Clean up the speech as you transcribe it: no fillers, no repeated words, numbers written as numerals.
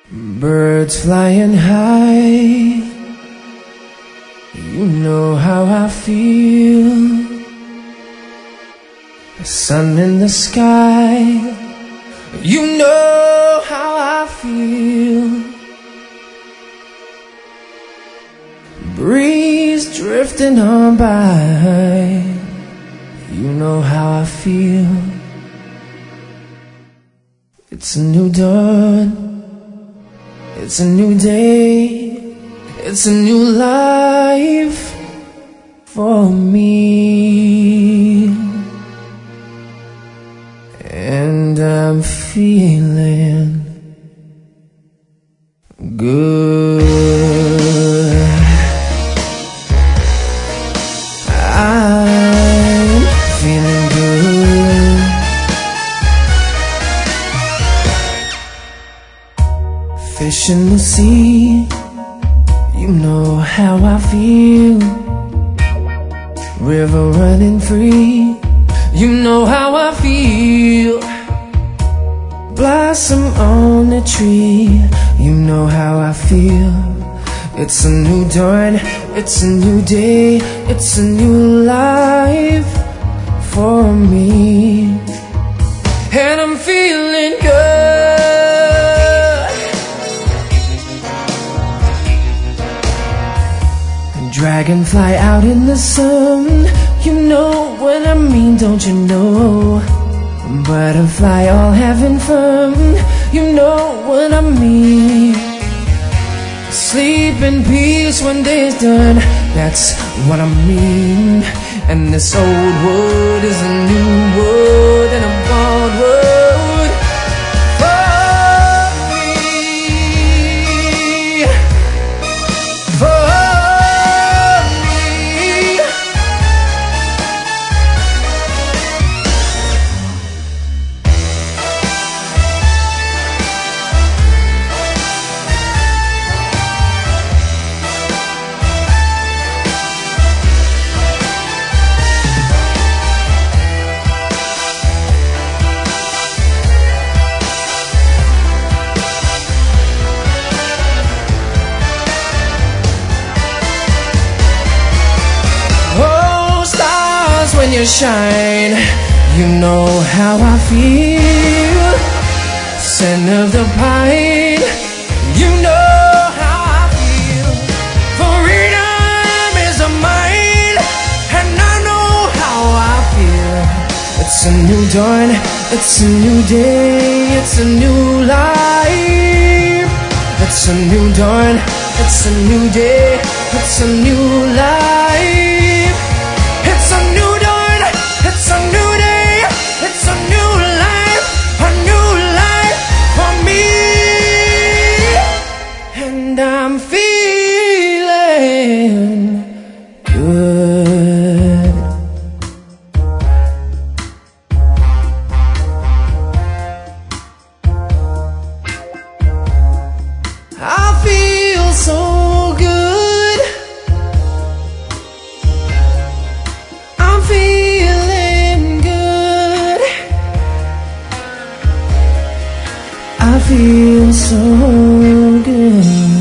Birds flying high, you know how I feel. The sun in the sky, you know how I feel. Breeze drifting on by, you know how I feel. It's a new dawn, it's a new day, it's a new life for me. And I'm feeling good. I'm feeling good. Fish in the sea, you know how I feel. River running free, you know how I feel. Blossom on the tree, you know how I feel. It's a new dawn, it's a new day, it's a new life for me. And I'm feeling good. Dragonfly out in the sun, you know what I mean, don't you know? Butterfly all having fun, you know what I mean. Sleep in peace when day's done, that's what I mean. And this old wood is a new wood and a bald wood for me. For when you shine, you know how I feel. Scent of the pine, you know how I feel. Freedom is mine, and I know how I feel. It's a new dawn, it's a new day, it's a new life. It's a new dawn, it's a new day, it's a new life. It's a new dawn, it's a new day, it's a new life for me. And I'm feeling good. I feel so good. I'm feeling good. I feel so good.